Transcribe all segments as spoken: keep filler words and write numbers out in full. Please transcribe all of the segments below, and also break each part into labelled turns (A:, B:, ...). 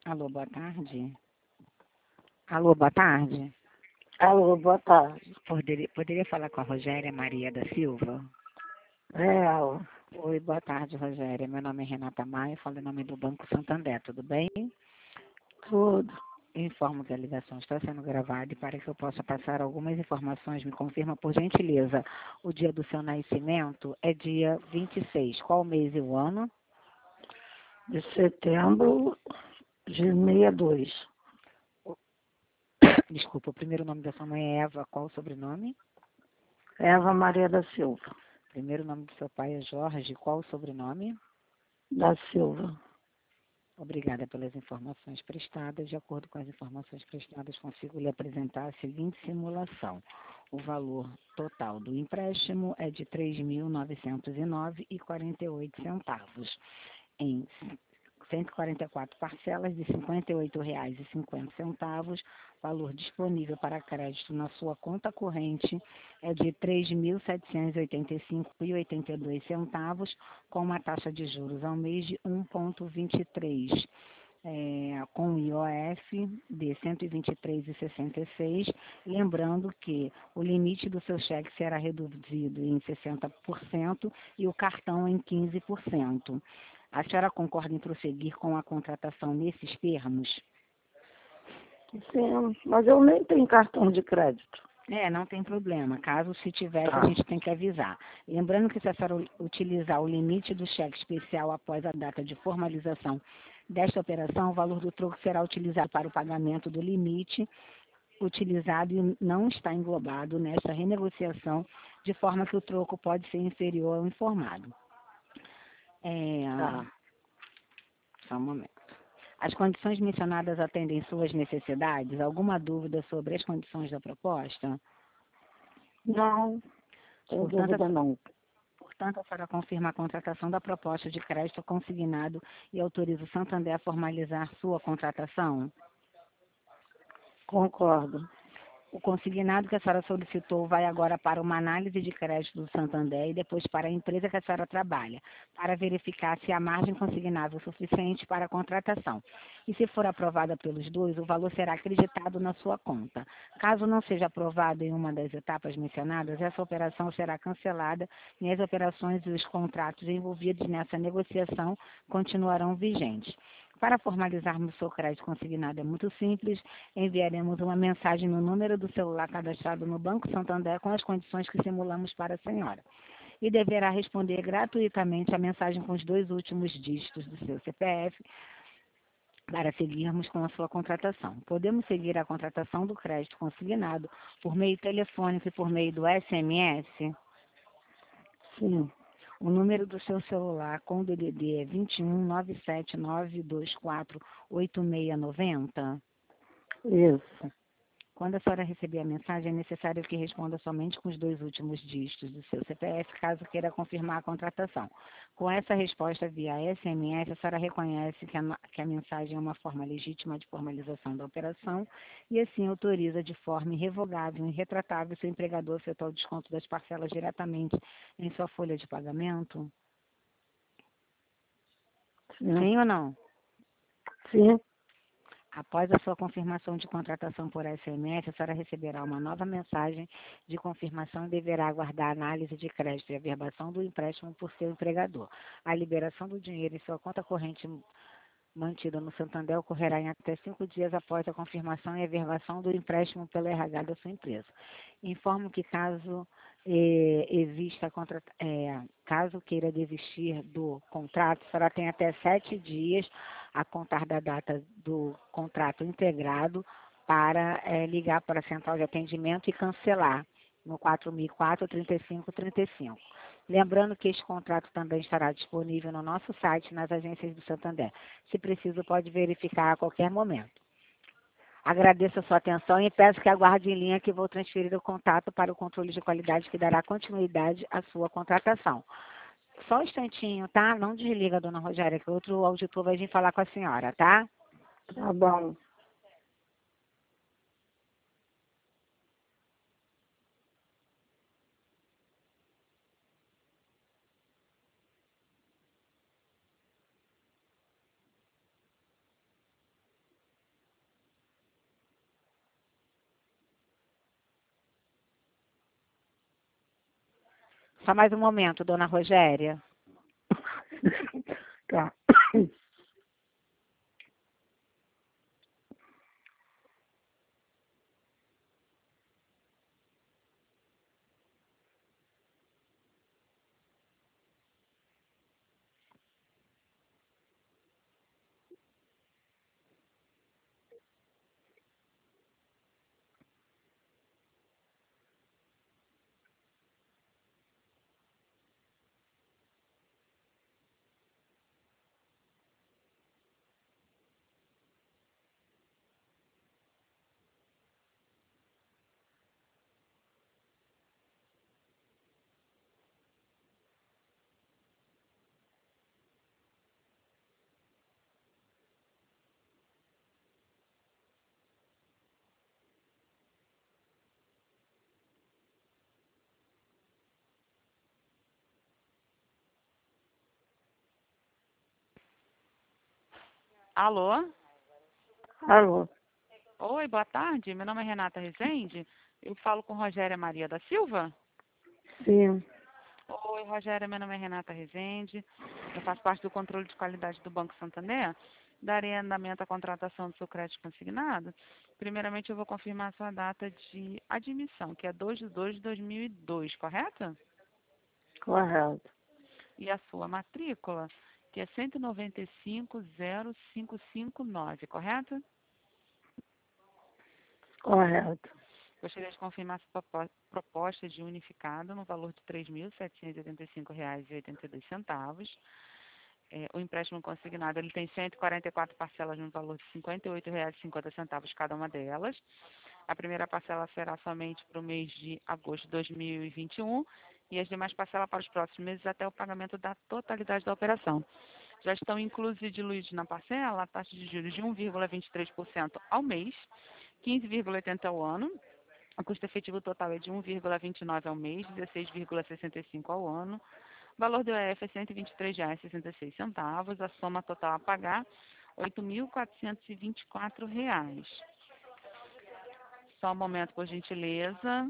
A: Alô, boa tarde. Alô, boa tarde.
B: Alô, boa tarde.
A: Poderia, poderia falar com a Rogéria Maria da Silva?
B: Real.
A: Oi, boa tarde, Rogéria. Meu nome é Renata Maia, falo em nome do Banco Santander, tudo bem?
B: Tudo.
A: Informo que a ligação está sendo gravada e para que eu possa passar algumas informações, me confirma por gentileza. O dia do seu nascimento é dia vinte e seis. Qual mês e o ano?
B: De setembro de sessenta e dois.
A: Desculpa, o primeiro nome da sua mãe é Eva. Qual o sobrenome?
B: Eva Maria da Silva.
A: Primeiro nome do seu pai é Jorge. Qual o sobrenome?
B: Da Silva.
A: Obrigada pelas informações prestadas. De acordo com as informações prestadas, consigo lhe apresentar a seguinte simulação. O valor total do empréstimo é de três mil novecentos e nove reais e quarenta e oito centavos, em cento e quarenta e quatro parcelas de cinquenta e oito reais e cinquenta centavos. Valor disponível para crédito na sua conta corrente é de três mil setecentos e oitenta e cinco reais e oitenta e dois centavos, com uma taxa de juros ao mês de um vírgula vinte e três, é, com I O F de cento e vinte e três reais e sessenta e seis centavos. Lembrando que o limite do seu cheque será reduzido em sessenta por cento e o cartão em quinze por cento. A senhora concorda em prosseguir com a contratação nesses termos?
B: Sim, mas eu nem tenho cartão de crédito.
A: É, não tem problema. Caso se tivesse,
B: Tá.
A: a gente tem que avisar. Lembrando que se a senhora utilizar o limite do cheque especial após a data de formalização desta operação, o valor do troco será utilizado para o pagamento do limite utilizado e não está englobado nesta renegociação, de forma que o troco pode ser inferior ao informado. É,
B: Tá.
A: só um momento. As condições mencionadas atendem suas necessidades? Alguma dúvida sobre as condições da proposta?
B: Não, tenho
A: Portanto,
B: dúvida não.
A: Portanto, a senhora confirma a contratação da proposta de crédito consignado e autoriza o Santander a formalizar sua contratação?
B: Concordo.
A: O consignado que a senhora solicitou vai agora para uma análise de crédito do Santander e depois para a empresa que a senhora trabalha, para verificar se há margem consignável suficiente para a contratação. E se for aprovada pelos dois, o valor será acreditado na sua conta. Caso não seja aprovado em uma das etapas mencionadas, essa operação será cancelada e as operações e os contratos envolvidos nessa negociação continuarão vigentes. Para formalizarmos o seu crédito consignado é muito simples, enviaremos uma mensagem no número do celular cadastrado no Banco Santander com as condições que simulamos para a senhora. E deverá responder gratuitamente a mensagem com os dois últimos dígitos do seu C P F para seguirmos com a sua contratação. Podemos seguir a contratação do crédito consignado por meio telefônico e por meio do S M S?
B: Sim.
A: O número do seu celular com D D D é vinte e um, nove sete nove dois quatro, oito seis nove zero.
B: Isso.
A: Quando a senhora receber a mensagem, é necessário que responda somente com os dois últimos dígitos do seu C P F, caso queira confirmar a contratação. Com essa resposta via S M S, a senhora reconhece que a, que a mensagem é uma forma legítima de formalização da operação e assim autoriza de forma irrevogável e irretratável seu empregador a efetuar o desconto das parcelas diretamente em sua folha de pagamento?
B: Sim.
A: Sim ou não?
B: Sim.
A: Após a sua confirmação de contratação por S M S, a senhora receberá uma nova mensagem de confirmação e deverá aguardar a análise de crédito e averbação do empréstimo por seu empregador. A liberação do dinheiro em sua conta corrente mantida no Santander ocorrerá em até cinco dias após a confirmação e averbação do empréstimo pelo R H da sua empresa. Informo que caso eh, exista contra, eh, caso queira desistir do contrato, a senhora tem até sete dias a contar da data do contrato integrado para eh, ligar para a central de atendimento e cancelar no quatro mil e quatro, trinta e cinco, trinta e cinco. Lembrando que este contrato também estará disponível no nosso site, nas agências do Santander. Se preciso, pode verificar a qualquer momento. Agradeço a sua atenção e peço que aguarde em linha que vou transferir o contato para o controle de qualidade que dará continuidade à sua contratação. Só um instantinho, tá? Não desliga, dona Rogéria, que outro auditor vai vir falar com a senhora, tá?
B: Tá bom.
A: Só mais um momento, dona Rogéria.
B: Tá.
C: Alô?
B: Alô?
C: Oi, boa tarde. Meu nome é Renata Rezende. Eu falo com Rogéria Maria da Silva.
B: Sim.
C: Oi, Rogéria, meu nome é Renata Rezende. Eu faço parte do controle de qualidade do Banco Santander. Darei andamento à contratação do seu crédito consignado. Primeiramente, eu vou confirmar a sua data de admissão, que é dois de dois de dois mil e dois, correto?
B: Correto.
C: E a sua matrícula, que é cento e noventa e cinco zero cinco cinco nove, correto?
B: Correto.
C: Gostaria de confirmar sua propo- proposta de unificado no valor de três mil setecentos e oitenta e cinco reais e oitenta e dois centavos. É, o empréstimo consignado ele tem cento e quarenta e quatro parcelas no valor de cinquenta e oito reais e cinquenta centavos cada uma delas. A primeira parcela será somente para o mês de agosto de dois mil e vinte e um e as demais parcelas para os próximos meses até o pagamento da totalidade da operação. Já estão inclusos e diluídos na parcela a taxa de juros de um vírgula vinte e três por cento ao mês, quinze vírgula oitenta por cento ao ano. O custo efetivo total é de um vírgula vinte e nove ao mês, dezesseis vírgula sessenta e cinco ao ano. O valor do E F é cento e vinte e três reais e sessenta e seis centavos. A soma total a pagar, oito mil quatrocentos e vinte e quatro reais. Só um momento, por gentileza.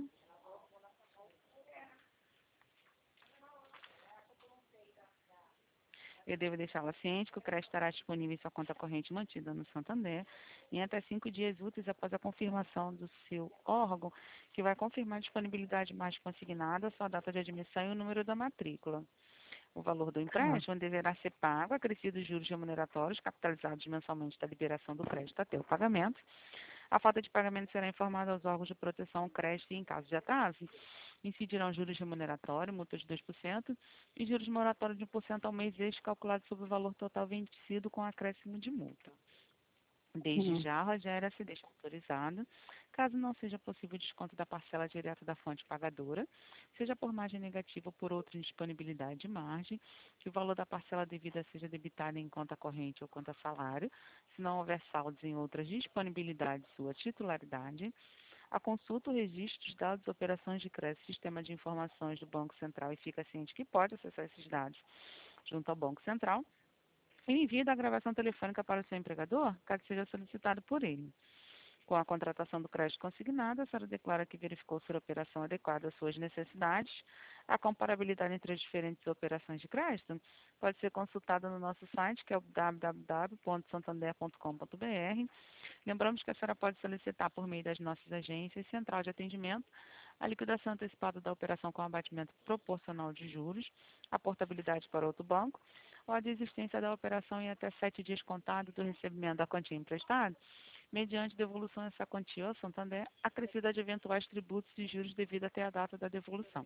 C: Eu devo deixá-la ciente que o crédito estará disponível em sua conta corrente mantida no Santander em até cinco dias úteis após a confirmação do seu órgão, que vai confirmar a disponibilidade mais consignada, sua data de admissão e o número da matrícula. O valor do
B: Tá.
C: empréstimo deverá ser pago, acrescidos juros remuneratórios capitalizados mensalmente da liberação do crédito até o pagamento. A falta de pagamento será informada aos órgãos de proteção ao crédito e, em caso de atraso, incidirão juros remuneratórios, multa de dois por cento e juros moratórios de um por cento ao mês extra calculado sobre o valor total vencido com acréscimo de multa. Desde
B: Hum.
C: já, a Rogéria se deixa autorizada, caso não seja possível o desconto da parcela direta da fonte pagadora, seja por margem negativa ou por outra indisponibilidade de margem, que o valor da parcela devida seja debitado em conta corrente ou conta salário, se não houver saldos em outras disponibilidades sua titularidade, a consulta, o registro dos dados, operações de crédito, sistema de informações do Banco Central e fica ciente que pode acessar esses dados junto ao Banco Central, e envia da gravação telefônica para o seu empregador, caso seja solicitado por ele. Com a contratação do crédito consignado, a senhora declara que verificou ser a operação adequada às suas necessidades. A comparabilidade entre as diferentes operações de crédito pode ser consultada no nosso site, que é o w w w ponto santander ponto com ponto b r. Lembramos que a senhora pode solicitar por meio das nossas agências central de atendimento a liquidação antecipada da operação com abatimento proporcional de juros, a portabilidade para outro banco, ou a desistência da operação em até sete dias contados do recebimento da quantia emprestada, mediante devolução dessa quantia ao Santander, acrescida de eventuais tributos e juros devido até a data da devolução.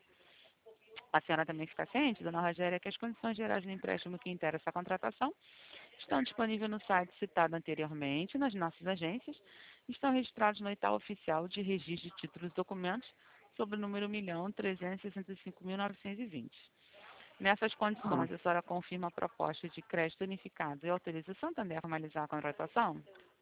C: A senhora também fica ciente, dona Rogéria, que as condições gerais do empréstimo que integra essa contratação estão disponíveis no site citado anteriormente, nas nossas agências, estão registrados no edital oficial de registro de títulos e documentos sob o número um milhão trezentos e sessenta e cinco mil novecentos e vinte. Nessas
B: Ah,
C: condições, a senhora confirma a proposta de crédito unificado e autoriza o Santander a formalizar a contratação?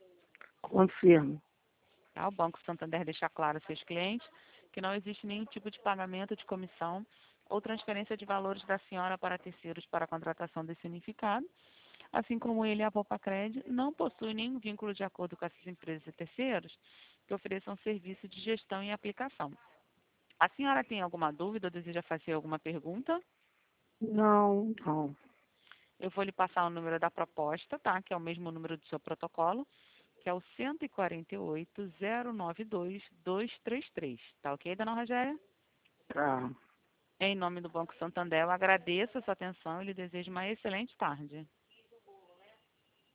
B: confirmo.
C: Tá? O Banco Santander deixa claro aos seus clientes que não existe nenhum tipo de pagamento de comissão ou transferência de valores da senhora para terceiros para a contratação desse unificado, assim como ele, a Poupa-Cred, não possui nenhum vínculo de acordo com essas empresas e terceiros que ofereçam serviço de gestão e aplicação. A senhora tem alguma dúvida ou deseja fazer alguma pergunta?
B: Não, não.
C: Eu vou lhe passar o número da proposta, tá? Que é o mesmo número do seu protocolo, que é o cento e quarenta e oito, zero nove dois, dois três três. Tá ok, dona Rogéria?
B: Tá.
C: Em nome do Banco Santander, eu agradeço a sua atenção e lhe desejo uma excelente tarde.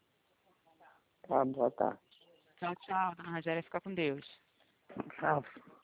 B: Tá, boa tarde.
C: Tchau, tchau, dona Rogéria. Fica com Deus.
B: Tchau.